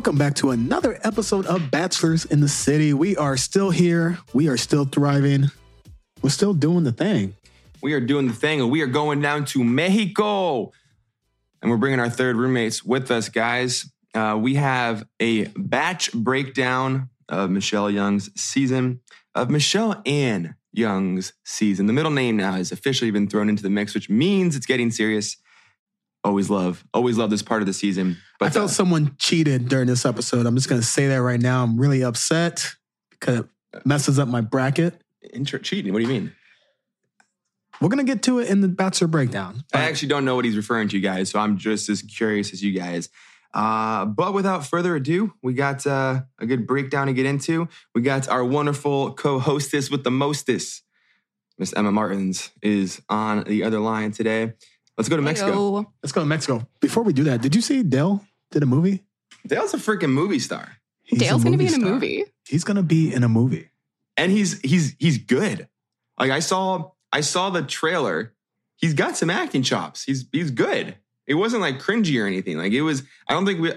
Welcome back to another episode of Bachelors in the City. We are still here. We are still thriving. We're still doing the thing. We are doing the thing, and we are going down to Mexico. And we're bringing our third roommates with us, guys. We have a batch breakdown of Michelle Young's season, of Michelle Ann Young's season. The middle name now has officially been thrown into the mix, which means it's getting serious. Always love this part of the season. But I felt someone cheated during this episode. I'm just going to say that right now. I'm really upset because it messes up my bracket. Cheating? What do you mean? We're going to get to it in the Bachelor breakdown. I actually don't know what he's referring to, guys, so I'm just as curious as you guys. But without further ado, we got a good breakdown to get into. We got our wonderful co-hostess with the mostest, Miss Emma Martins, is on the other line today. Let's go to Mexico. Hello. Let's go to Mexico. Before we do that, did you see Dale did a movie? Dale's a freaking movie star. Dale's going to be in a movie. He's going to be in a movie. And he's good. Like I saw the trailer. He's got some acting chops. He's good. It wasn't like cringy or anything. Like it was, I don't think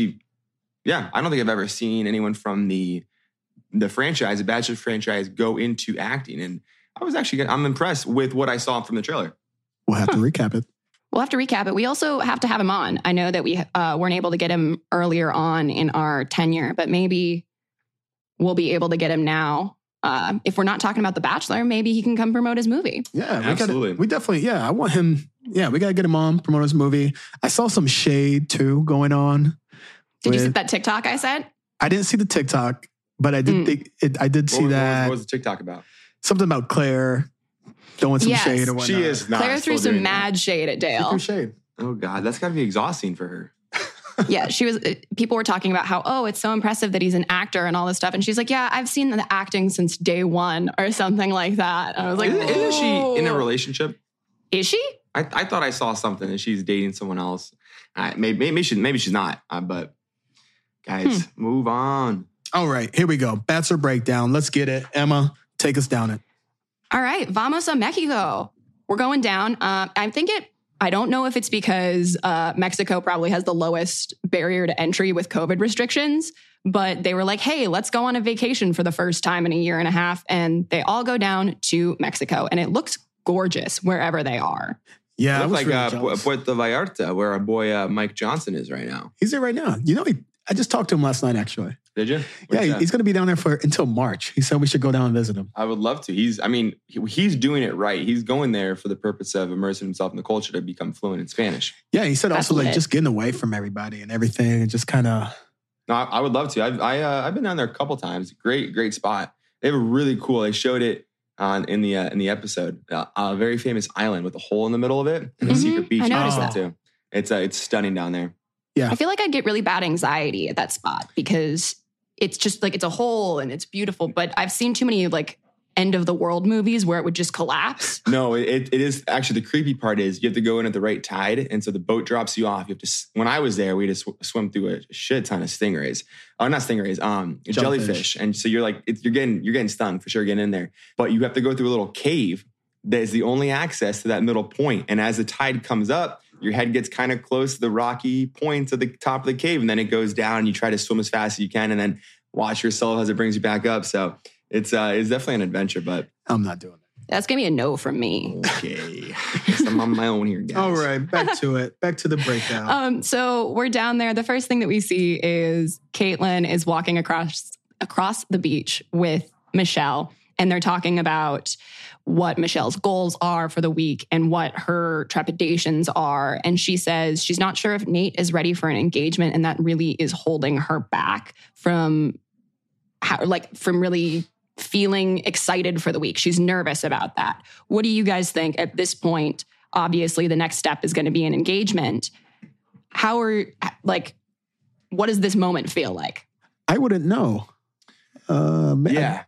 I've ever seen anyone from the franchise, the Bachelor franchise, go into acting. And I'm impressed with what I saw from the trailer. We'll have to recap it. We'll have to recap it. We also have to have him on. I know that we weren't able to get him earlier on in our tenure, but maybe we'll be able to get him now. If we're not talking about The Bachelor, maybe he can come promote his movie. Yeah, absolutely. I want him. Yeah, we got to get him on, promote his movie. I saw some shade too going on. Did you see that TikTok I sent? I didn't see the TikTok, but I did think I did see that. What was the TikTok about? Something about Claire throwing some shade or whatnot. She is not. Claire threw some mad shade at Dale. She threw shade. Oh God, that's got to be exhausting for her. Yeah, people were talking about how, it's so impressive that he's an actor and all this stuff. And she's like, yeah, I've seen the acting since day one or something like that. And I was like, isn't she in a relationship? Is she? I thought I saw something that she's dating someone else. Maybe she's not. But guys, move on. All right, here we go. Bachelor breakdown. Let's get it. Emma, take us down it. All right, vamos a Mexico. We're going down. I don't know if it's because Mexico probably has the lowest barrier to entry with COVID restrictions, but they were like, hey, let's go on a vacation for the first time in a year and a half. And they all go down to Mexico, and it looks gorgeous wherever they are. Yeah, it looks like Puerto Vallarta, where our boy Mike Johnson is right now. He's there right now. You know, I just talked to him last night, actually. Did you? He's going to be down there until March. He said we should go down and visit him. I would love to. He's doing it right. He's going there for the purpose of immersing himself in the culture to become fluent in Spanish. Yeah, he said also just getting away from everybody and everything and just kind of. No, I would love to. I've been down there a couple times. Great spot. They have a really cool. They showed it in the episode. A very famous island with a hole in the middle of it and a secret beach. I noticed that too. It's stunning down there. Yeah, I feel like I'd get really bad anxiety at that spot because it's just like it's a hole and it's beautiful. But I've seen too many like end of the world movies where it would just collapse. No, it is actually the creepy part is you have to go in at the right tide, and so the boat drops you off. You have to. When I was there, we had to swim through a shit ton of stingrays. Oh, not stingrays. Jellyfish. And so you're getting stung for sure getting in there. But you have to go through a little cave that is the only access to that middle point. And as the tide comes up, your head gets kind of close to the rocky points at the top of the cave, and then it goes down. And you try to swim as fast as you can, and then watch yourself as it brings you back up. So it's definitely an adventure, but I'm not doing that. That's going to be a no from me. Okay. I'm on my own here, guys. All right, back to it. Back to the breakdown. So we're down there. The first thing that we see is Caitlyn is walking across the beach with Michelle, and they're talking about what Michelle's goals are for the week and what her trepidations are. And she says she's not sure if Nate is ready for an engagement, and that really is holding her back from really feeling excited for the week. She's nervous about that. What do you guys think at this point? Obviously, the next step is going to be an engagement. What does this moment feel like? I wouldn't know. Yeah,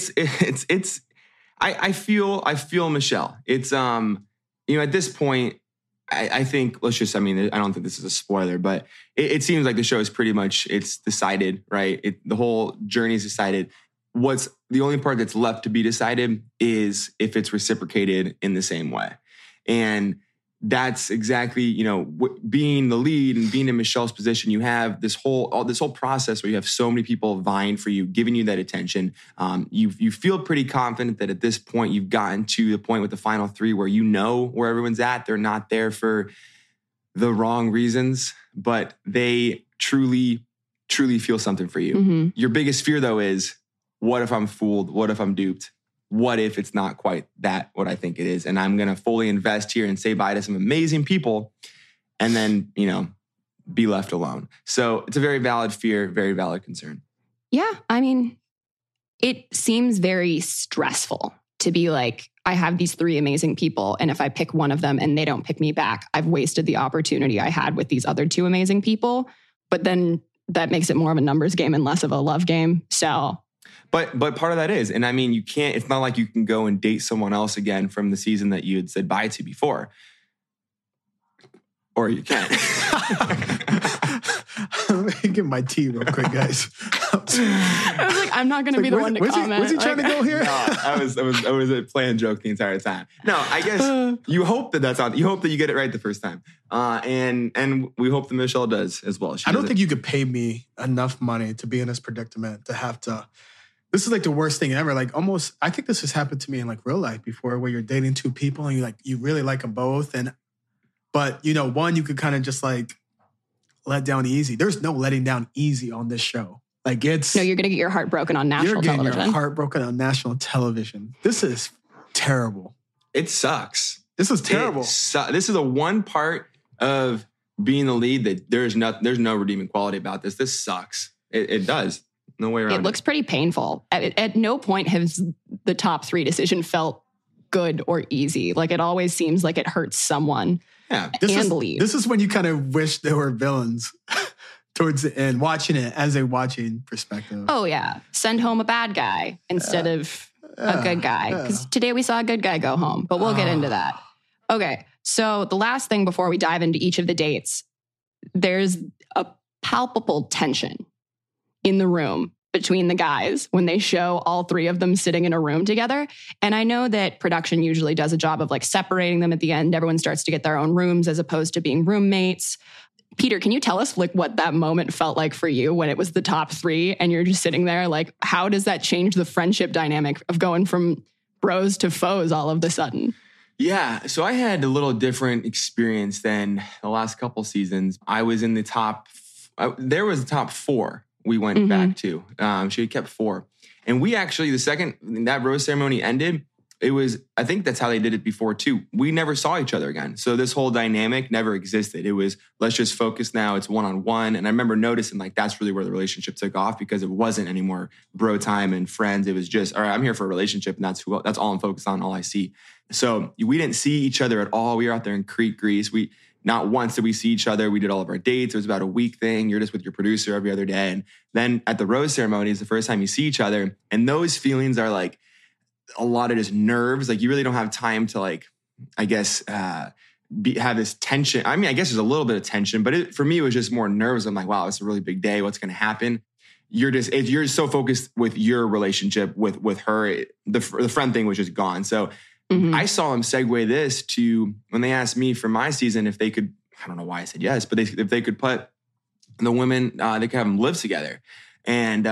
I feel Michelle. It's at this point, I think I don't think this is a spoiler, but it seems like the show is pretty much it's decided, right? The whole journey is decided. What's the only part that's left to be decided is if it's reciprocated in the same way. And that's exactly, being the lead and being in Michelle's position. You have this whole process where you have so many people vying for you, giving you that attention. You feel pretty confident that at this point you've gotten to the point with the final three where you know where everyone's at. They're not there for the wrong reasons, but they truly, truly feel something for you. Mm-hmm. Your biggest fear, though, is what if I'm fooled? What if I'm duped? What if it's not quite what I think it is? And I'm going to fully invest here and say bye to some amazing people and then, be left alone. So it's a very valid fear, very valid concern. Yeah. I mean, it seems very stressful to be like, I have these three amazing people, and if I pick one of them and they don't pick me back, I've wasted the opportunity I had with these other two amazing people. But then that makes it more of a numbers game and less of a love game. So... But part of that is, and I mean, you can't, it's not like you can go and date someone else again from the season that you had said bye to before. Or you can. Let me get my tea real quick, guys. I was like, I'm not going to be the one to comment. Was he trying to go here? No, I was a playing joke the entire time. No, I guess you hope that's on. You hope that you get it right the first time. And we hope that Michelle does as well. I don't think you could pay me enough money to be in this predicament to have to... This is like the worst thing ever. Like almost, I think this has happened to me in like real life before, where you're dating two people and you really like them both. But one you could kind of just like let down easy. There's no letting down easy on this show. Like it's... No, you're going to get your heart broken on national television. You're getting your heart broken on national television. This is terrible. It sucks. This is terrible. This is the one part of being the lead that there's no redeeming quality about this. This sucks. It does. No way around it. It looks pretty painful. At no point has the top three decision felt good or easy. Like it always seems like it hurts someone. Yeah. This is when you kind of wish there were villains towards the end, watching it as a watching perspective. Oh, yeah. Send home a bad guy instead of a good guy. Because today we saw a good guy go home, but we'll get into that. Okay. So the last thing before we dive into each of the dates, there's a palpable tension in the room between the guys when they show all three of them sitting in a room together. And I know that production usually does a job of like separating them at the end. Everyone starts to get their own rooms as opposed to being roommates. Peter, can you tell us like what that moment felt like for you when it was the top three and you're just sitting there? Like, how does that change the friendship dynamic of going from bros to foes all of a sudden? Yeah, so I had a little different experience than the last couple seasons. I was in the top four we went back to. She had kept four. And we actually, the second that rose ceremony ended, I think that's how they did it before too. We never saw each other again. So this whole dynamic never existed. It was, let's just focus now. It's one-on-one. And I remember noticing like, that's really where the relationship took off because it wasn't anymore bro time and friends. It was just, all right, I'm here for a relationship. And that's all I'm focused on, all I see. So we didn't see each other at all. We were out there in Crete, Greece. Not once did we see each other. We did all of our dates. It was about a week thing. You're just with your producer every other day. And then at the rose ceremony is the first time you see each other. And those feelings are like a lot of just nerves. Like you really don't have time to like, I guess, have this tension. I mean, I guess there's a little bit of tension, but for me, it was just more nerves. I'm like, wow, it's a really big day. What's going to happen? If you're so focused with your relationship with her, the friend thing was just gone. So I saw him segue this to when they asked me for my season if they could, I don't know why I said yes, but if they could put the women, they could have them live together. And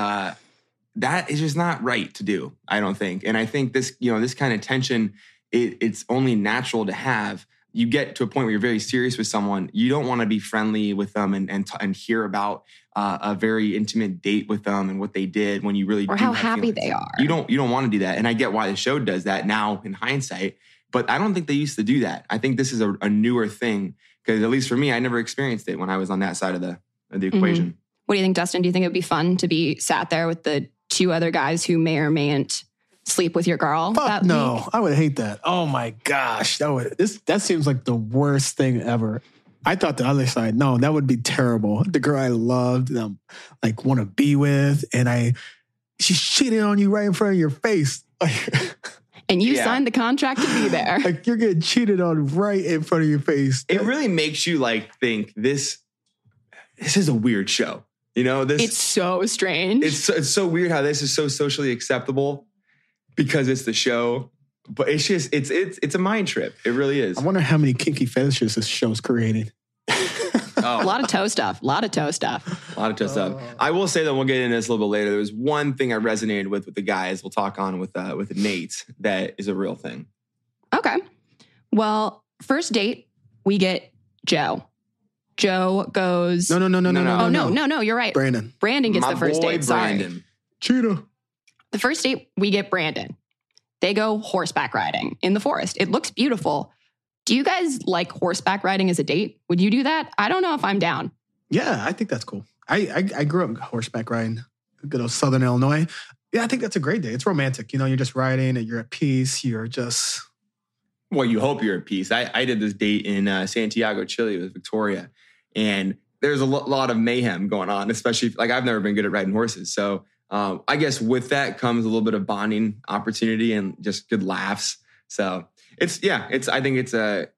that is just not right to do, I don't think. And I think this kind of tension, it's only natural to have. You get to a point where you're very serious with someone. You don't want to be friendly with them and hear about a very intimate date with them and what they did when you really or how happy they are. You don't want to do that. And I get why the show does that now in hindsight, but I don't think they used to do that. I think this is a newer thing because at least for me, I never experienced it when I was on that side of the equation. What do you think, Dustin? Do you think it would be fun to be sat there with the two other guys who may or mayn't sleep with your girl? Fuck no, I would hate that. Oh my gosh, that seems like the worst thing ever. I thought the other side, no, that would be terrible. The girl I loved, like want to be with, and she's cheating on you right in front of your face. And you signed the contract to be there. Like you're getting cheated on right in front of your face. It really makes you like think this is a weird show. You know, it's so strange. It's so weird how this is so socially acceptable because it's the show. But it's just it's a mind trip. It really is. I wonder how many kinky fetishes this show's creating. A lot of toe stuff. I will say that we'll get into this a little bit later. There was one thing I resonated with the guys. We'll talk on with Nate. That is a real thing. Okay. Well, first date, we get Joe. Joe goes... No. Oh, no, you're right. Brandon gets the first date. Sorry. Brandon. Cheetah. The first date, we get Brandon. They go horseback riding in the forest. It looks beautiful. Do you guys like horseback riding as a date? Would you do that? I don't know if I'm down. Yeah, I think that's cool. I grew up horseback riding, good old Southern Illinois. Yeah, I think that's a great day. It's romantic. You know, you're just riding and you're at peace. You're just... Well, you hope you're at peace. I did this date in Santiago, Chile with Victoria. And there's a lot of mayhem going on, especially like I've never been good at riding horses. So I guess with that comes a little bit of bonding opportunity and just good laughs. So I think it's a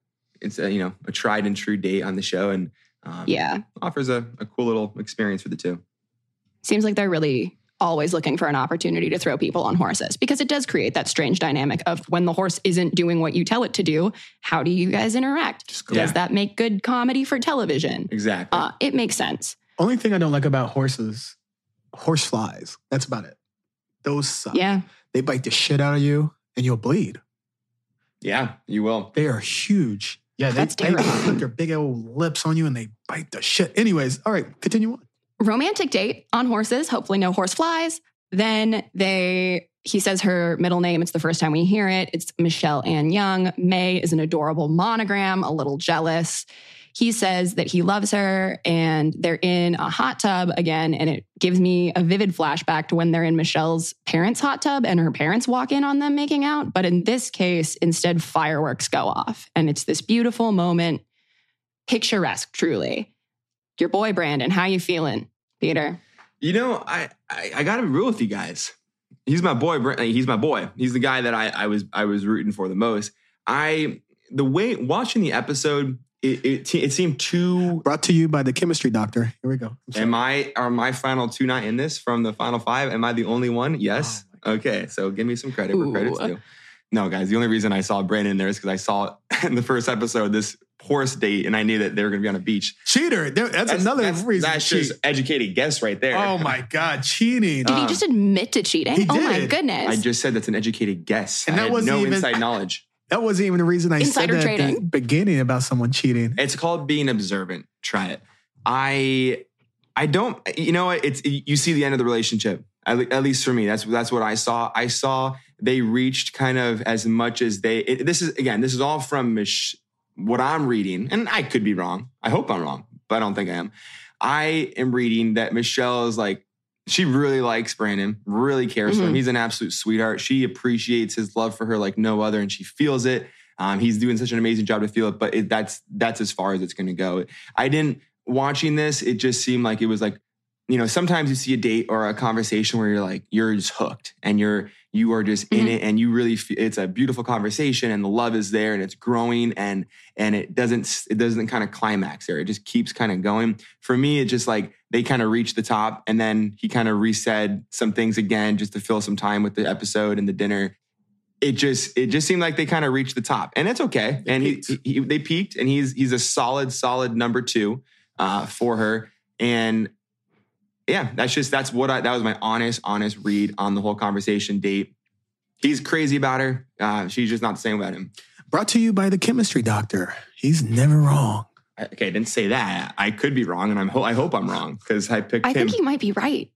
tried and true date on the show, and offers a cool little experience for the two. Seems like they're really always looking for an opportunity to throw people on horses, because it does create that strange dynamic of when the horse isn't doing what you tell it to do, how do you guys interact? Does that make good comedy for television? Exactly. It makes sense. Only thing I don't like about horses, horse flies. That's about it. Those suck. Yeah. They bite the shit out of you and you'll bleed. Yeah, you will. They are huge. Yeah, That's they put their big old lips on you and they bite the shit. Anyways, all right, continue on. Romantic date on horses. Hopefully no horse flies. Then he says her middle name. It's the first time we hear it. It's Michelle Ann Young. May is an adorable monogram, a little jealous. He says that he loves her and they're in a hot tub again. And it gives me a vivid flashback to when they're in Michelle's parents' hot tub and her parents walk in on them making out. But in this case, instead, fireworks go off. And it's this beautiful moment, picturesque, truly. Your boy, Brandon, how you feeling, Peter? You know, I got to be real with you guys. He's my boy. He's my boy. He's the guy that I was rooting for the most. The way watching the episode, it seemed too... Brought to you by the chemistry doctor. Here we go. Are my final two not in this from the final five? Am I the only one? Yes. Oh, okay. So give me some credit where credit's due. No, guys, the only reason I saw Brandon there is because I saw in the first episode this horse date and I knew that they were going to be on a beach. Cheater. That's another reason. That's just educated guess right there. Oh my God, cheating. Did he just admit to cheating? He did. Oh my goodness. I just said that's an educated guess. And that wasn't even inside knowledge. That wasn't even the reason I Insider said that trading. at the beginning about someone cheating. It's called being observant. Try it. I don't, you know what? You see the end of the relationship. At least for me, that's what I saw. I saw they reached kind of as much as this is all from what I'm reading, and I could be wrong. I hope I'm wrong, but I don't think I am. I am reading that Michelle is like, she really likes Brandon, really cares for him. He's an absolute sweetheart. She appreciates his love for her like no other, and she feels it. He's doing such an amazing job to feel it, but that's as far as it's going to go. Watching this, it just seemed like it was like, you know, sometimes you see a date or a conversation where you're just hooked and you are just in it and you really feel it's a beautiful conversation and the love is there and it's growing and it doesn't kind of climax there. It just keeps kind of going. For me, it just like they kind of reached the top and then he kind of resaid some things again just to fill some time with the episode and the dinner. It just seemed like they kind of reached the top and it's okay. They peaked and he's a solid number 2 for her. And yeah, that was my honest read on the whole conversation date. He's crazy about her. She's just not the same about him. Brought to you by the chemistry doctor. He's never wrong. Okay, I didn't say that. I could be wrong, and I hope I'm wrong because I picked him. I think he might be right.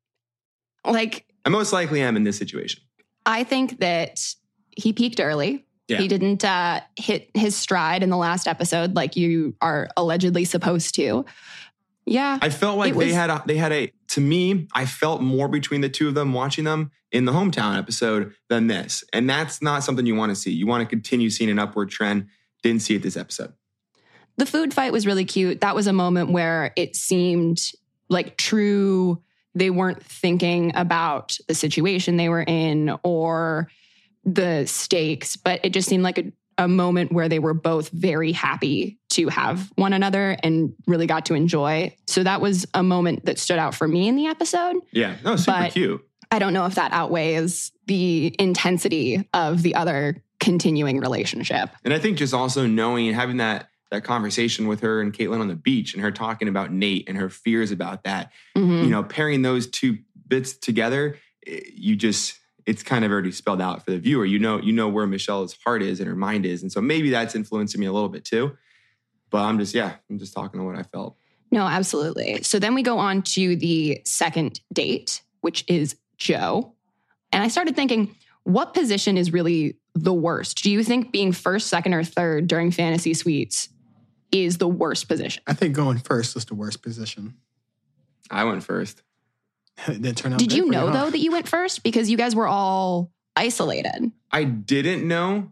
Like, I most likely am in this situation. I think that he peaked early. Yeah. He didn't hit his stride in the last episode like you are allegedly supposed to. Yeah. I felt like they had a, to me, I felt more between the two of them watching them in the hometown episode than this. And that's not something you want to see. You want to continue seeing an upward trend. Didn't see it this episode. The food fight was really cute. That was a moment where it seemed like true. They weren't thinking about the situation they were in or the stakes, but it just seemed like a moment where they were both very happy to have one another and really got to enjoy. So that was a moment that stood out for me in the episode. Yeah, no, super cute. I don't know if that outweighs the intensity of the other continuing relationship. And I think just also knowing and having that conversation with her and Caitlin on the beach and her talking about Nate and her fears about that, pairing those two bits together, it's kind of already spelled out for the viewer. You know where Michelle's heart is and her mind is. And so maybe that's influencing me a little bit too. But I'm just talking to what I felt. No, absolutely. So then we go on to the second date, which is Joe. And I started thinking, what position is really the worst? Do you think being first, second, or third during fantasy suites is the worst position? I think going first is the worst position. I went first. It didn't turn out. Did you know, though, that you went first? Because you guys were all isolated. I didn't know.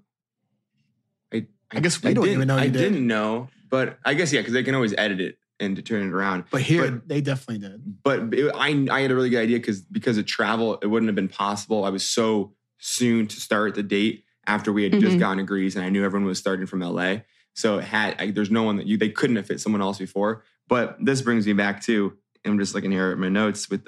I guess we don't even know you did. I didn't know, but I guess, because they can always edit it and to turn it around. But here, they definitely did. But I had a really good idea because of travel, it wouldn't have been possible. I was so soon to start the date after we had just gotten to Greece, and I knew everyone was starting from LA. So there's no one that they couldn't have fit someone else before. But this brings me back to, I'm just looking here at my notes with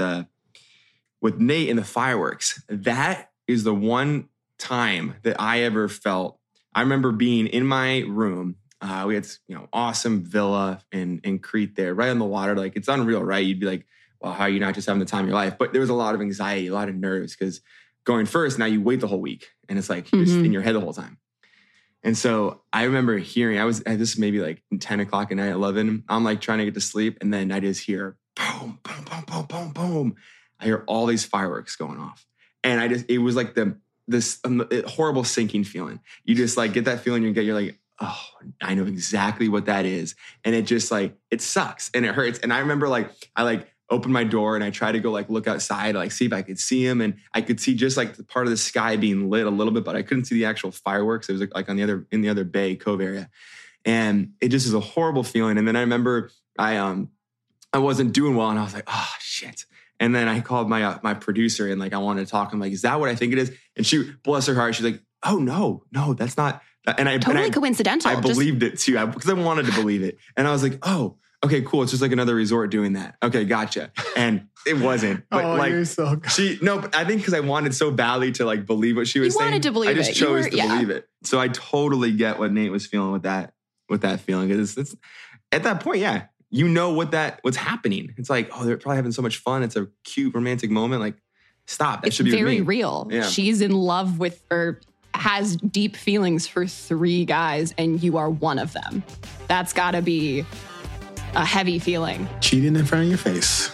Nate and the fireworks. That is the one time that I ever felt. I remember being in my room. We had awesome villa in Crete there, right on the water. Like, it's unreal, right? You'd be like, well, how are you not just having the time of your life? But there was a lot of anxiety, a lot of nerves, because going first, now you wait the whole week, and it's like you're just in your head the whole time. And so I remember hearing, this maybe like 10 o'clock at night, 11. I'm like trying to get to sleep, and then I just hear boom, boom, boom, boom, boom, boom. I hear all these fireworks going off, and it was like this horrible sinking feeling. You just like get that feeling you're like, oh, I know exactly what that is. And it just like, it sucks and it hurts. And I remember I opened my door and I tried to go look outside, see if I could see him. And I could see just the part of the sky being lit a little bit, but I couldn't see the actual fireworks. It was in the other bay cove area. And it just is a horrible feeling. And then I remember I wasn't doing well and I was like, oh shit. And then I called my producer and I wanted to talk. I'm like, is that what I think it is? And she, bless her heart, she's like, oh no, that's not. And I coincidental. I believed it too because I wanted to believe it. And I was like, oh, okay, cool. It's just another resort doing that. Okay, gotcha. And it wasn't. But you're so good. But I think because I wanted so badly to believe what she was saying. You wanted to believe it. I just chose to believe it. So I totally get what Nate was feeling with that feeling. It's at that point, yeah. You know what's happening. It's like, oh, they're probably having so much fun. It's a cute romantic moment. Stop. That should be very real. Yeah. She's in love with, or has deep feelings for 3 guys, and you are one of them. That's got to be a heavy feeling. Cheating in front of your face.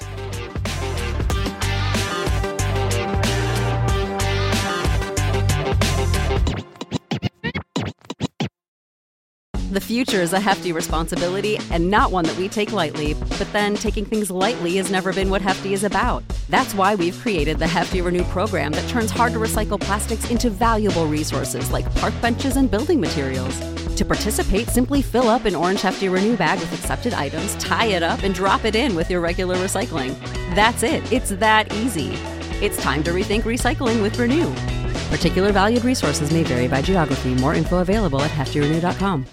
The future is a hefty responsibility and not one that we take lightly. But then taking things lightly has never been what Hefty is about. That's why we've created the Hefty Renew program that turns hard-to-recycle plastics into valuable resources like park benches and building materials. To participate, simply fill up an orange Hefty Renew bag with accepted items, tie it up, and drop it in with your regular recycling. That's it. It's that easy. It's time to rethink recycling with Renew. Particular valued resources may vary by geography. More info available at heftyrenew.com.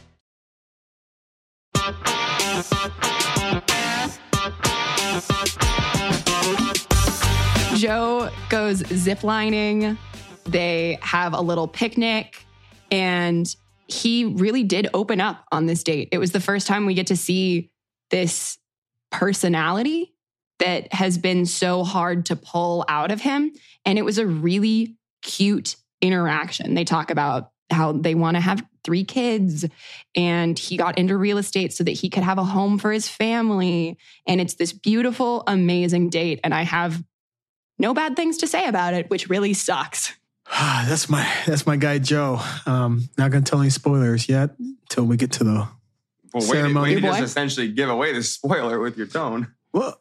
Joe goes ziplining. They have a little picnic, and he really did open up on this date. It was the first time we get to see this personality that has been so hard to pull out of him. And it was a really cute interaction. They talk about how they want to have 3 kids, and he got into real estate so that he could have a home for his family. And it's this beautiful, amazing date. And I have no bad things to say about it, which really sucks. That's my guy, Joe. Not going to tell any spoilers yet until we get to the ceremony. Way to just essentially give away the spoiler with your tone. Well,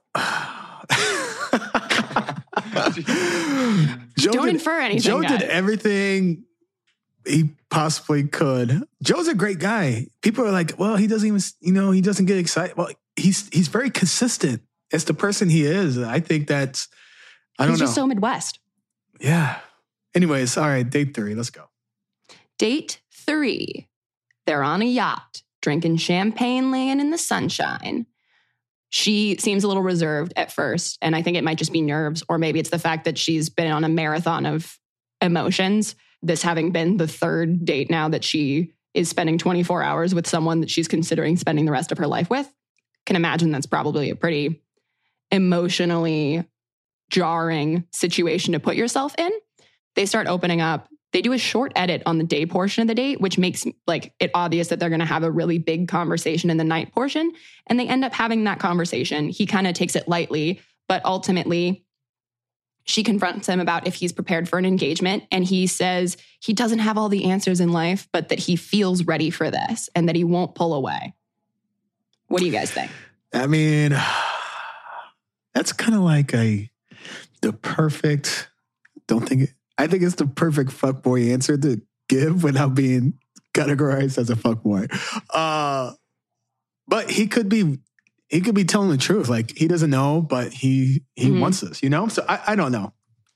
Don't infer anything. Joe did everything he possibly could. Joe's a great guy. People are like, well, he doesn't even, he doesn't get excited. Well, he's very consistent. It's the person he is. I think that's, He's just so Midwest. Yeah. Anyways, all right, date 3. Let's go. Date 3. They're on a yacht, drinking champagne, laying in the sunshine. She seems a little reserved at first, and I think it might just be nerves, or maybe it's the fact that she's been on a marathon of emotions. this having been the third date now that she is spending 24 hours with someone that she's considering spending the rest of her life with, can imagine that's probably a pretty emotionally jarring situation to put yourself in. They start opening up. They do a short edit on the day portion of the date, which makes like it obvious that they're going to have a really big conversation in the night portion. And they end up having that conversation. He kind of takes it lightly, but ultimately she confronts him about if he's prepared for an engagement. And he says he doesn't have all the answers in life, but that he feels ready for this and that he won't pull away. What do you guys think? I mean, that's kind of like the perfect, I think it's the perfect fuckboy answer to give without being categorized as a fuckboy. But he could be telling the truth. Like, he doesn't know, but he wants this, you know? So I don't know.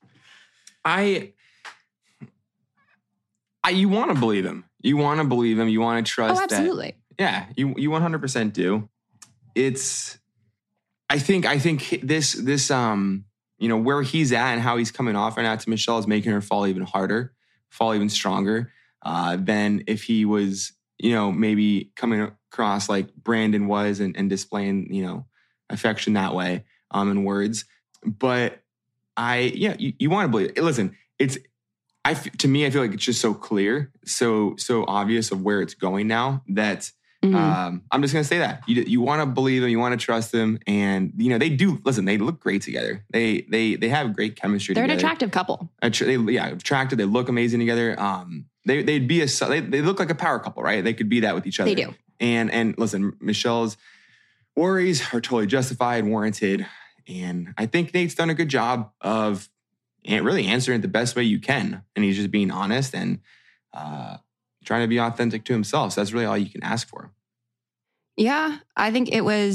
You want to believe him. You want to believe him. You want to trust that. Oh, absolutely. Yeah, you 100% do. I think this where he's at and how he's coming off right now to Michelle is making her fall even harder, fall even stronger than if he was, maybe coming across like Brandon was and displaying, affection that way in words. But you want to believe it. Listen, to me, I feel like it's just so clear, so obvious of where it's going now that I'm just going to say that you want to believe them, you want to trust them. And, they do, listen, they look great together. They have great chemistry They're together. an attractive couple. Attractive. They look amazing together. They look like a power couple, right? They could be that with each other. They do. And listen, Michelle's worries are totally justified, warranted. And I think Nate's done a good job of really answering it the best way you can. And he's just being honest and trying to be authentic to himself. So that's really all you can ask for. Yeah, I think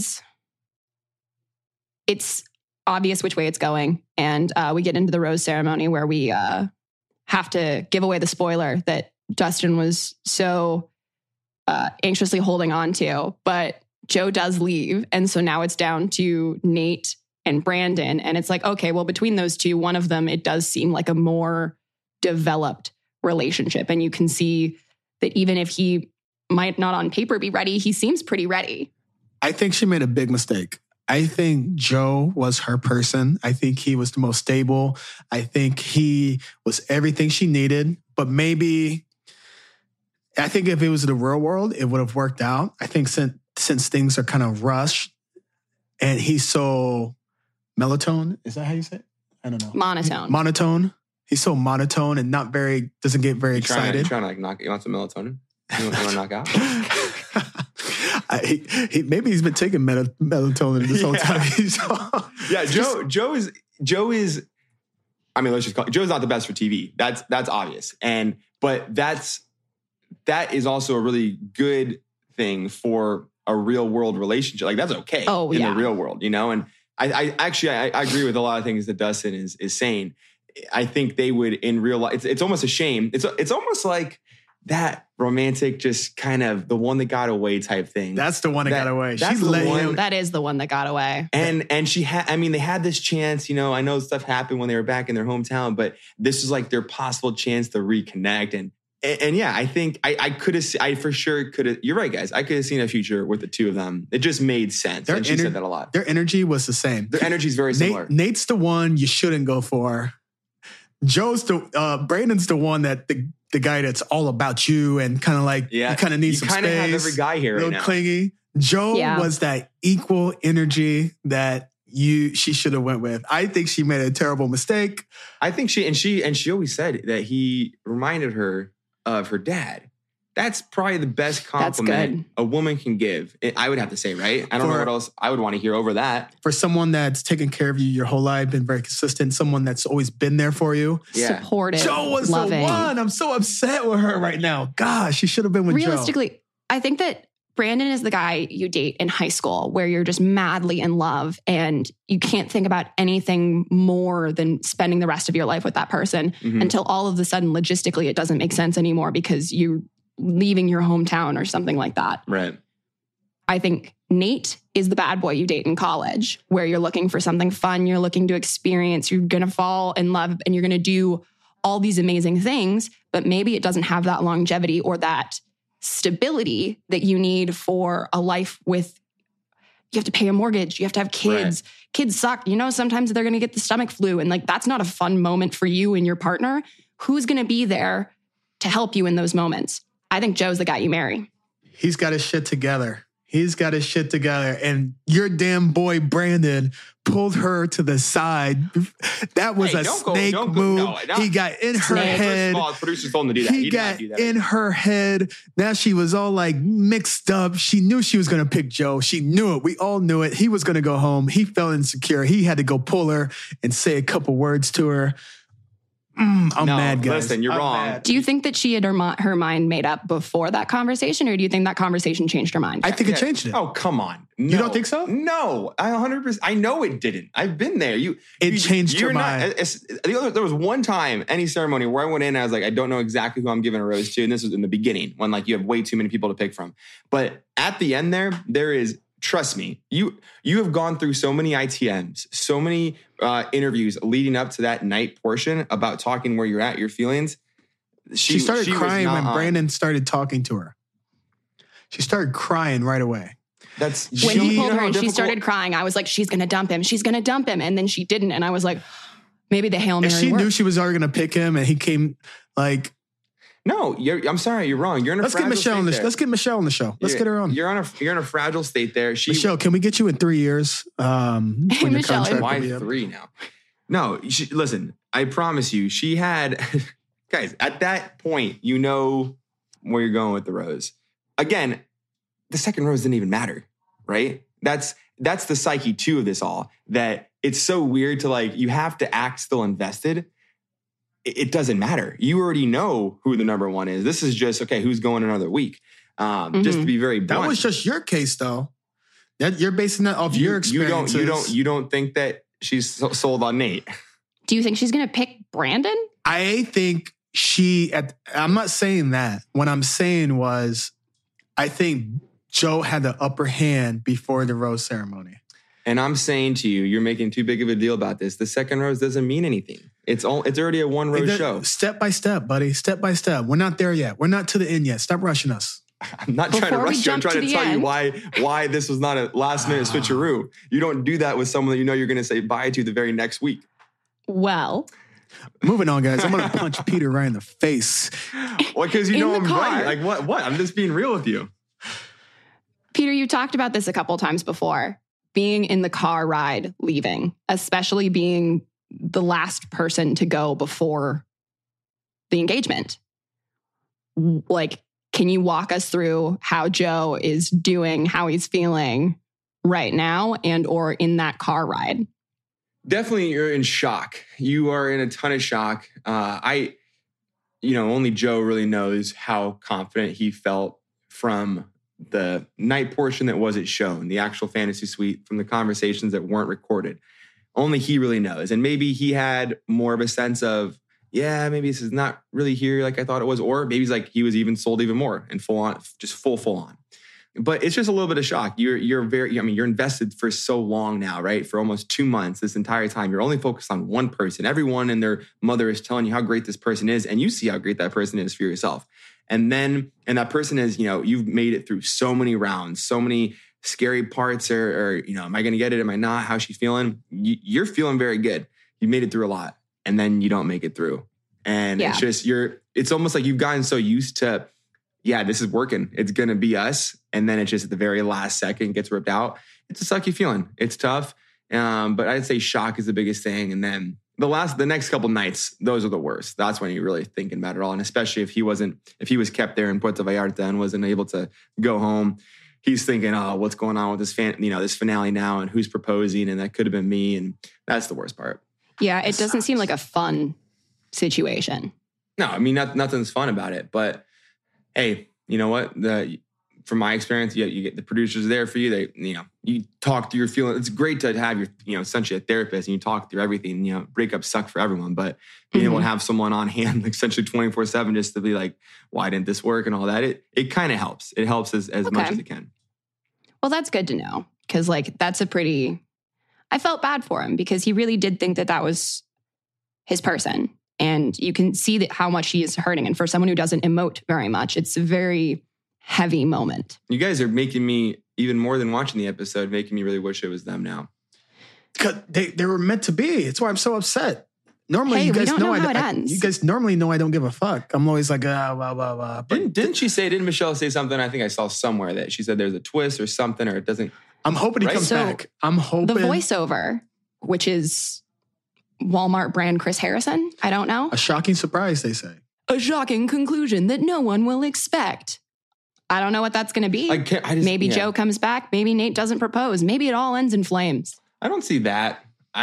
it's obvious which way it's going. And we get into the rose ceremony where we have to give away the spoiler that Dustin was so anxiously holding on to. But Joe does leave. And so now it's down to Nate and Brandon. And it's like, okay, well, between those two, one of them, it does seem like a more developed relationship. And you can see that even if he might not on paper be ready, he seems pretty ready. I think she made a big mistake. I think Joe was her person. I think he was the most stable. I think he was everything she needed. But maybe, I think if it was the real world, it would have worked out. I think since things are kind of rushed and he's so melatonin, is that how you say it? I don't know. Monotone. He's so monotone and doesn't get very excited. You're trying to you want some melatonin? You want to knock out? Maybe he's been taking melatonin this whole time. Joe is. I mean, let's just call it. Joe's not the best for TV. That's obvious, but that is also a really good thing for a real world relationship. Like, that's okay in the real world, And I agree with a lot of things that Dustin is saying. I think they would in real life. It's almost a shame. It's almost like that romantic, just kind of the one that got away type thing. That's the one that got away. That is the one that got away. And she had. I mean, they had this chance. I know stuff happened when they were back in their hometown, but this is like their possible chance to reconnect. And yeah, I think I could have. I for sure could have. You're right, guys. I could have seen a future with the two of them. It just made sense. And she said that a lot. Their energy was the same. Their energy is very similar. Nate's the one you shouldn't go for. Brandon's the one that the guy that's all about you and kind of like you kind of need some space. You kind of have every guy here right now. Clingy. Joe was that equal energy that she should have went with. I think she made a terrible mistake. I think she always said that he reminded her of her dad. That's probably the best compliment a woman can give. I would have to say, right? I don't know what else I would want to hear over that. For someone that's taken care of you your whole life, been very consistent, someone that's always been there for you. Yeah. Supportive. Joe was loving. The one. I'm so upset with her right now. Gosh, she should have been with Joe. Realistically, I think that Brandon is the guy you date in high school where you're just madly in love and you can't think about anything more than spending the rest of your life with that person until all of a sudden, logistically, it doesn't make sense anymore because you're leaving your hometown or something like that. Right. I think Nate is the bad boy you date in college where you're looking for something fun, you're looking to experience, you're going to fall in love and you're going to do all these amazing things, but maybe it doesn't have that longevity or that stability that you need for a life with, you have to pay a mortgage, you have to have kids. Right. Kids suck. You know, sometimes they're going to get the stomach flu, and like, that's not a fun moment for you and your partner. Who's going to be there to help you in those moments? I think Joe's the guy you marry. He's got his shit together. And your damn boy, Brandon, pulled her to the side. That was a snake move. No. He got in her head. First of all, producers told him to do that. He got in her head. Now she was all like mixed up. She knew she was going to pick Joe. She knew it. We all knew it. He was going to go home. He felt insecure. He had to go pull her and say a couple words to her. I'm mad, guys. Listen, you're wrong. Mad. Do you think that she had her mind made up before that conversation, or do you think that conversation changed her mind? I think it changed it. Oh, come on. No. You don't think so? No, I 100%. I know it didn't. I've been there. It changed her mind. There was one time, any ceremony, where I went in and I was like, I don't know exactly who I'm giving a rose to. And this was in the beginning when like you have way too many people to pick from. But at the end there is, trust me, you have gone through so many ITMs, so many interviews leading up to that night portion about talking where you're at, your feelings. She started crying when Brandon started talking to her. She started crying right away. When he pulled her and she started crying, I was like, she's going to dump him. She's going to dump him. And then she didn't. And I was like, maybe the Hail Mary worked. She knew she was already going to pick him. And he came like... No, I'm sorry, you're wrong. You're in a fragile state there. Let's get Michelle on the show. Let's get her on. You're in a fragile state there. Michelle, can we get you in 3 years? Michelle, why 3 now? No, listen, I promise you, she had... Guys, at that point, you know where you're going with the rose. Again, the second rose didn't even matter, right? That's the psyche too of this all. That it's so weird to like, you have to act still invested. It doesn't matter. You already know who the number one is. This is just, okay, who's going another week? Just to be very blunt. That was just your case, though. You're basing that off your experiences. You don't think that she's sold on Nate? Do you think she's going to pick Brandon? I think I'm not saying that. What I'm saying was, I think Joe had the upper hand before the rose ceremony. And I'm saying to you, you're making too big of a deal about this. The second rose doesn't mean anything. It's already a one rose show. Step by step, buddy. Step by step. We're not there yet. We're not to the end yet. Stop rushing us. I'm not trying to rush you. I'm trying to tell you why this was not a last minute switcheroo. You don't do that with someone that you know you're going to say bye to the very next week. Well, moving on, guys. I'm going to punch Peter right in the face. Well, because you know I'm right. Like what? I'm just being real with you. Peter, you talked about this a couple times before. Being in the car ride, leaving, especially being the last person to go before the engagement. Like, can you walk us through how Joe is doing, how he's feeling right now and or in that car ride? Definitely you're in shock. You are in a ton of shock. Only Joe really knows how confident he felt from the night portion that wasn't shown, the actual fantasy suite, from the conversations that weren't recorded. Only he really knows. And maybe he had more of a sense of, yeah, maybe this is not really here like I thought it was. Or maybe he's like, he was even sold even more and full on. But it's just a little bit of shock. You're invested for so long now, right? For almost 2 months, this entire time, you're only focused on one person. Everyone and their mother is telling you how great this person is. And you see how great that person is for yourself. And that person is, you've made it through so many rounds, so many scary parts or am I going to get it? Am I not? How's she feeling? You're feeling very good. You made it through a lot and then you don't make it through. And It's just, it's almost like you've gotten so used to, yeah, this is working. It's going to be us. And then it just at the very last second gets ripped out. It's a sucky feeling. It's tough. But I'd say shock is the biggest thing. And then the next couple nights, those are the worst. That's when you're really thinking about it all. And especially if he was kept there in Puerto Vallarta and wasn't able to go home, he's thinking, oh, what's going on with this this finale now and who's proposing? And that could have been me. And that's the worst part. Yeah. It doesn't seem like a fun situation. No, I mean, nothing's fun about it, but hey, you know what? From my experience, you get the producers there for you. They, you talk through your feelings. It's great to have your, essentially a therapist and you talk through everything. Breakups suck for everyone, but being able to have someone on hand, like essentially 24/7, just to be like, why didn't this work and all that? It kind of helps. It helps as much as it can. Well, that's good to know because I felt bad for him because he really did think that was his person. And you can see that how much she is hurting. And for someone who doesn't emote very much, it's a very heavy moment. You guys are making me, even more than watching the episode, making me really wish it was them now. Because they were meant to be. That's why I'm so upset. Normally, Hey, you we guys don't know how it I ends. you guys normally know I don't give a fuck. I'm always like, But Didn't Michelle say something? I think I saw somewhere that she said there's a twist or something, or it doesn't. I'm hoping he Right? comes So, back. I'm hoping. The voiceover, which is Walmart brand Chris Harrison, I don't know. A shocking surprise, they say. A shocking conclusion that no one will expect. I don't know what that's going to be. Maybe Joe comes back. Maybe Nate doesn't propose. Maybe it all ends in flames. I don't see that.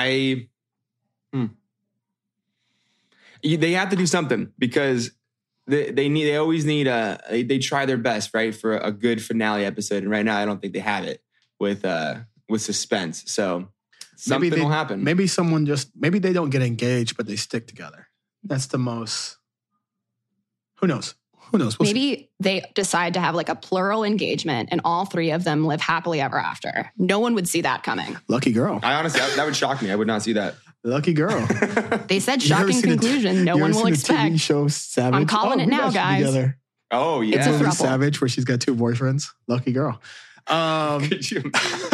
They have to do something because they always need they try their best, right, for a good finale episode. And right now, I don't think they have it with suspense. So something will happen. Maybe maybe they don't get engaged, but they stick together. That's the most. Who knows? We'll Maybe they decide to have like a plural engagement and all three of them live happily ever after. No one would see that coming. Lucky girl. I honestly, that would shock me. I would not see that. Lucky girl. They said shocking conclusion. No one will expect. TV show Savage. I'm calling it now, guys. Together. Oh yeah, It's a throuple. Savage, where she's got 2 boyfriends. Lucky girl. Could you?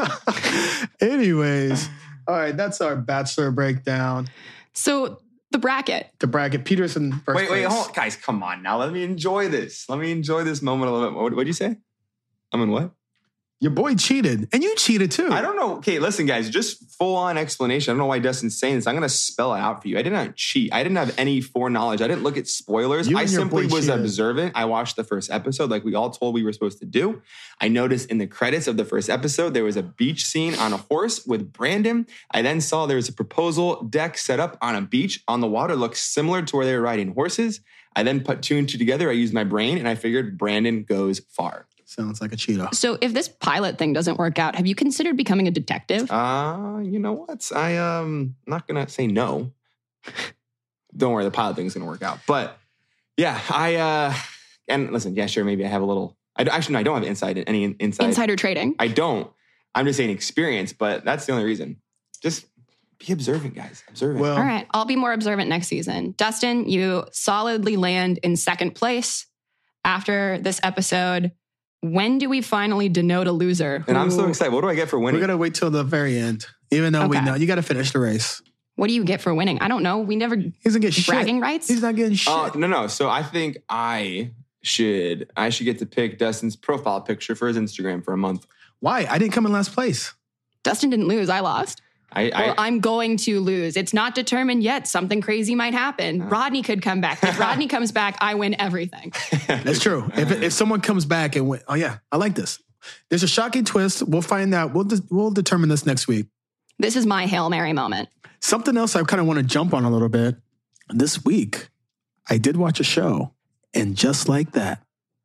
Anyways, all right, that's our Bachelor breakdown. So the bracket. The bracket. Peterson first. Wait, place. hold on. Guys, come on now. Let me enjoy this. Let me enjoy this moment a little bit. What'd you say? I'm in what? Your boy cheated, and you cheated too. I don't know. Okay, listen, guys, just full on explanation. I don't know why Dustin's saying this. I'm going to spell it out for you. I did not cheat. I didn't have any foreknowledge. I didn't look at spoilers. You I and your simply boy was cheated. observant. I watched the first episode like we all told we were supposed to do. I noticed in the credits of the first episode, there was a beach scene on a horse with Brandon. I then saw there was a proposal deck set up on a beach on the water. Looked similar to where they were riding horses. I then put 2 and 2 together. I used my brain and I figured Brandon goes far. Sounds like a cheater. So if this pilot thing doesn't work out, have you considered becoming a detective? You know what? I am not gonna say no. Don't worry, the pilot thing's gonna work out. But yeah, and listen, yeah, sure, maybe I have a little. I don't have any Insider trading. I don't. I'm just saying experience, but that's the only reason. Just be observant, guys. Observant. Well, All right, I'll be more observant next season. Dustin, you solidly land in second place after this episode. When do we finally denote a loser? And I'm so excited. What do I get for we're winning? gonna wait till the very end, even though we Okay. know you got to finish the race. What do you get for winning? I don't know. We never He doesn't get bragging shit. rights. He's not getting shit. No. So I think I should get to pick Dustin's profile picture for his Instagram for a month. Why? I didn't come in last place. Dustin didn't lose. I lost. I'm going to lose. It's not determined yet. Something crazy might happen. Rodney could come back. If Rodney comes back, I win everything. That's true. If someone comes back and went, oh yeah, I like this. There's a shocking twist. We'll find out. We'll determine this next week. This is my Hail Mary moment. Something else I kind of want to jump on a little bit. This week, I did watch a show, and just like that,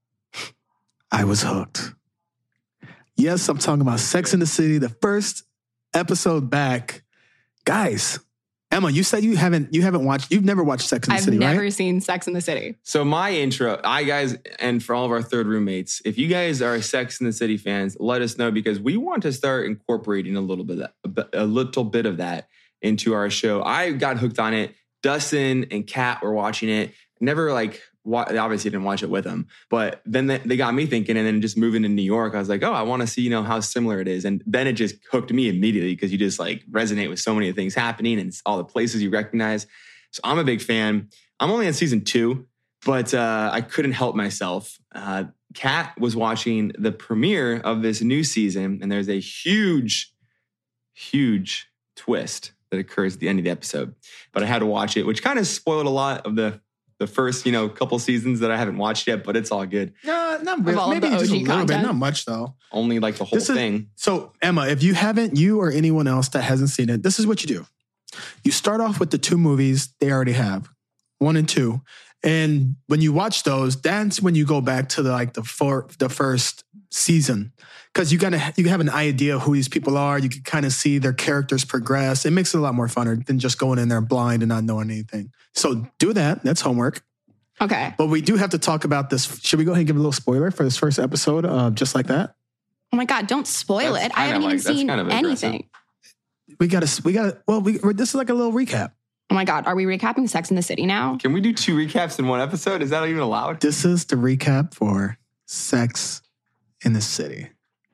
I was hooked. Yes, I'm talking about Sex and the City, the first episode back. Guys, Emma, you said you've never watched Sex and the I've City, never right? seen Sex in the City. So my intro, guys, and for all of our third roommates, if you guys are Sex and the City fans, let us know because we want to start incorporating a little bit of that into our show. I got hooked on it. Dustin and Kat were watching it. Never obviously didn't watch it with them, but then they got me thinking, and then just moving to New York, I was like, oh, I want to see, how similar it is. And then it just hooked me immediately because you just resonate with so many things happening and all the places you recognize. So I'm a big fan. I'm only on season 2, but I couldn't help myself. Kat was watching the premiere of this new season, and there's a huge, huge twist that occurs at the end of the episode. But I had to watch it, which kind of spoiled a lot of the first, couple seasons that I haven't watched yet, but it's all good. No, not Of really. all of Maybe the just a OG little bit, content? not much though. Only the whole thing. So, Emma, if you haven't, you or anyone else that hasn't seen it, this is what you do. You start off with the 2 movies they already have, 1 and 2. And when you watch those, that's when you go back to the first season. Because you have an idea of who these people are. You can kind of see their characters progress. It makes it a lot more funner than just going in there blind and not knowing anything. So do that. That's homework. Okay. But we do have to talk about this. Should we go ahead and give a little spoiler for this first episode of Just Like That? Oh my God, don't spoil That's it. I haven't even that's seen kind of aggressive. anything. We got to, this is like a little recap. Oh my God, are we recapping Sex in the City now? Can we do 2 recaps in one episode? Is that even allowed? This is the recap for Sex in the City.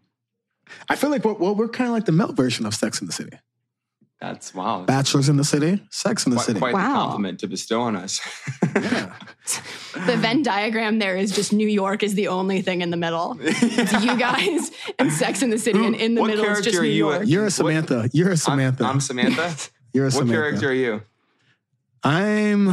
I feel like we're kind of like the male version of Sex in the City. That's wow. Bachelors in the City, Sex in the City. Quite Wow. the compliment to bestow on us. Yeah. The Venn diagram there is just New York is the only thing in the middle. It's you guys and Sex in the City, and in the What middle is just character New are you York. You're a Samantha. You're a Samantha. I'm Samantha. You're a What Samantha. character are you? I'm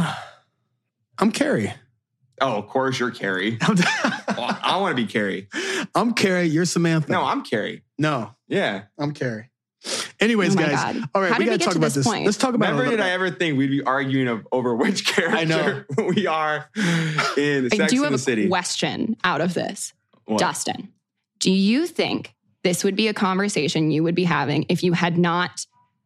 Carrie. Oh, of course you're Carrie. Well, I want to be Carrie. I'm Carrie. You're Samantha. No, I'm Carrie. No, Yeah. I'm Carrie. Anyways, Oh my guys. God. All right, How we did got we to get talk to about this this. point? Let's talk about Never it a did little I ever think we'd be arguing over which character we are in I Sex do in have the a City. question out of this. What? Dustin, do you think this would be a conversation you would be having if you had not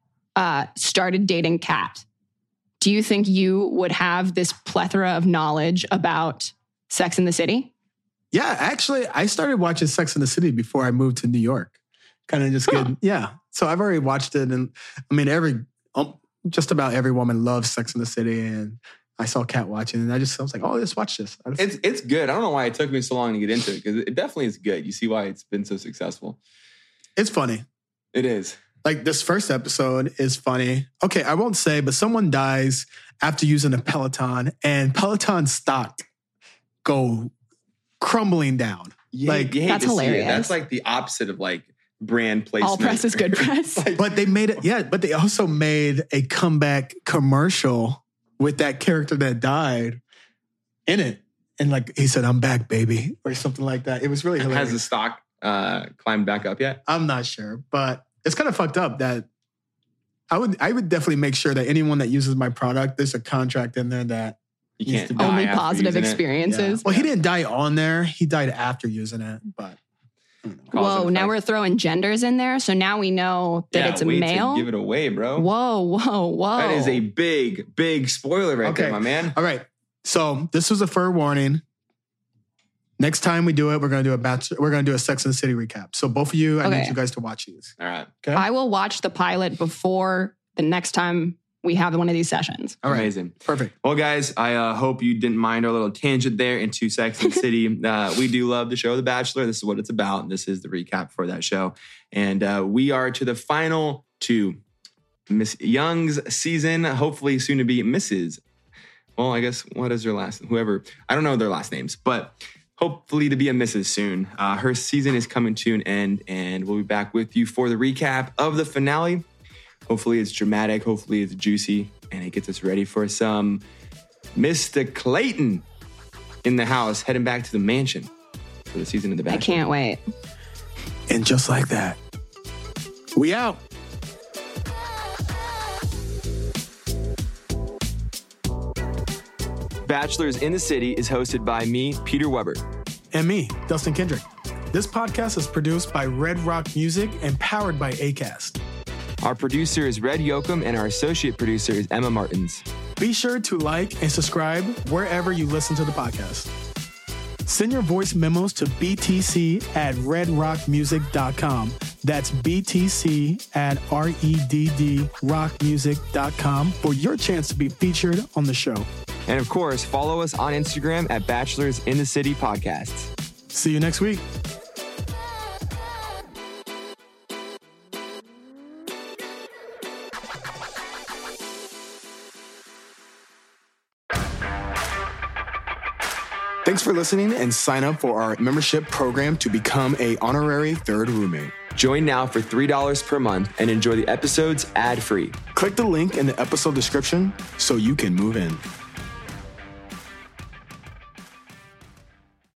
started dating Kat? Do you think you would have this plethora of knowledge about Sex in the City? Yeah, actually, I started watching Sex in the City before I moved to New York. Kind of just getting, yeah. So I've already watched it, and I mean, just about every woman loves Sex in the City, and I saw Kat watching, and I was like, oh, let's watch this. It's good. I don't know why it took me so long to get into it because it definitely is good. You see why it's been so successful. It's funny. It is. Like this first episode is funny. Okay, I won't say, but someone dies after using a Peloton, and Peloton stock go crumbling down. Like, you hate that's to see it. hilarious. That's like the opposite of like brand placement. All press is good press. But they made it, yeah, but they also made a comeback commercial with that character that died in it. And like he said, I'm back, baby, or something like that. It was really hilarious. Has the stock climbed back up yet? I'm not sure, but it's kind of fucked up that I would definitely make sure that anyone that uses my product, there's a contract in there that You Needs can't to be- die Only after positive using it. experiences. Well, he didn't die on there. He died after using it, but I don't know. Cause Whoa, and now effect. we're throwing genders in there. So now we know that it's a wait male. To give it away, bro. Whoa. That is a big spoiler right there, Okay. my man. All right. So this was a fair warning. Next time we do it, we're gonna do a Sex and the City recap. So both of you, I Okay. need you guys to watch these. All right. Okay. I will watch the pilot before the next time we have one of these sessions. All right. Amazing. Perfect. Well, guys, I hope you didn't mind our little tangent there into Sex and the City. We do love the show The Bachelor. This is what it's about. This is the recap for that show. And we are to the final two. Miss Young's season, hopefully soon to be Mrs. Well, I guess, what is her last? Whoever. I don't know their last names, but hopefully to be a Mrs. soon. Her season is coming to an end, and we'll be back with you for the recap of the finale. Hopefully it's dramatic. Hopefully it's juicy, and it gets us ready for some Mr. Clayton in the house, heading back to the mansion for the season of The I Bachelor. can't wait. And just like that, we out. Bachelors in the City is hosted by me, Peter Weber. And me, Dustin Kendrick. This podcast is produced by Red Rock Music and powered by Acast. Our producer is Red Yoakum, and our associate producer is Emma Martins. Be sure to like and subscribe wherever you listen to the podcast. Send your voice memos to btc@redrockmusic.com. That's btc@reddrockmusic.com for your chance to be featured on the show. And of course, follow us on Instagram at Bachelors in the City Podcasts. See you next week. Thanks for listening, and sign up for our membership program to become a honorary third roommate. Join now for $3 per month and enjoy the episodes ad-free. Click the link in the episode description so you can move in.